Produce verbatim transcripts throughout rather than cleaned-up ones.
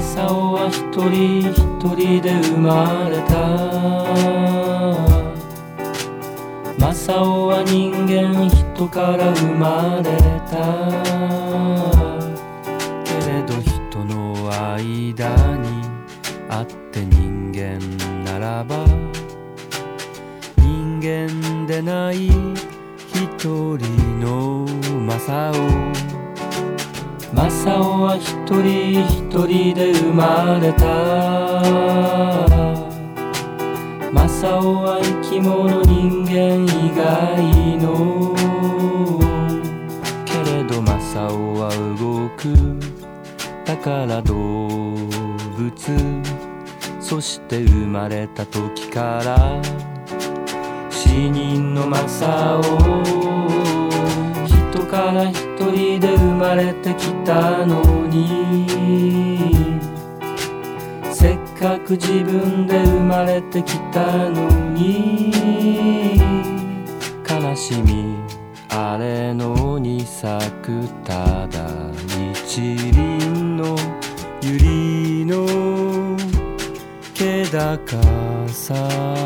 正雄は一人一人で生まれた。正雄は人間人から生まれた。けれど人の間にあって人間ならば、人間でない一人の正雄。正雄は一人一人で生まれた。正雄は生き物人間以外の。けれど正雄は動く。だから動物。そして生まれた時から死人の正雄。人から一人で生まれてきたのに、せっかく自分で生まれてきたのに、悲しみあれのに咲くただ一輪の百合の気高さ。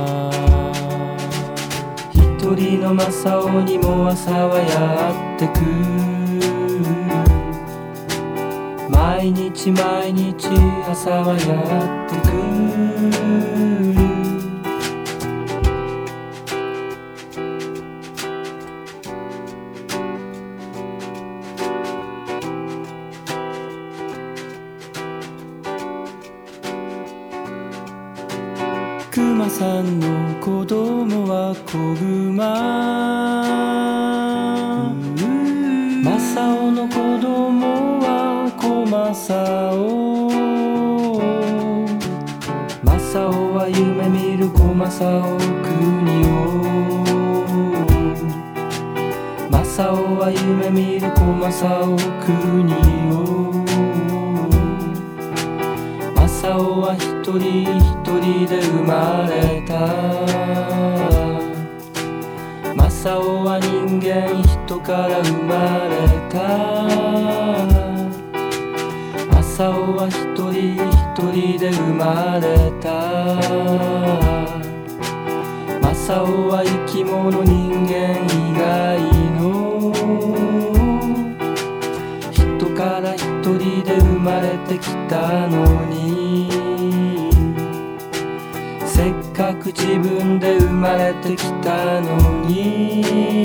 一人の正雄にも朝はやってく。毎日毎日朝はやってく。熊さんの子供は子熊。正雄の子供は小正雄。正雄は夢見る小正雄国を。正雄は夢見る小正雄国を。正雄は一人一人で生まれた。正雄は人間人から生まれた。正雄は一人一人で生まれた。正雄は生き物人間以外の。人から一人で生まれてきたのに、せっかく自分で生まれてきたのに、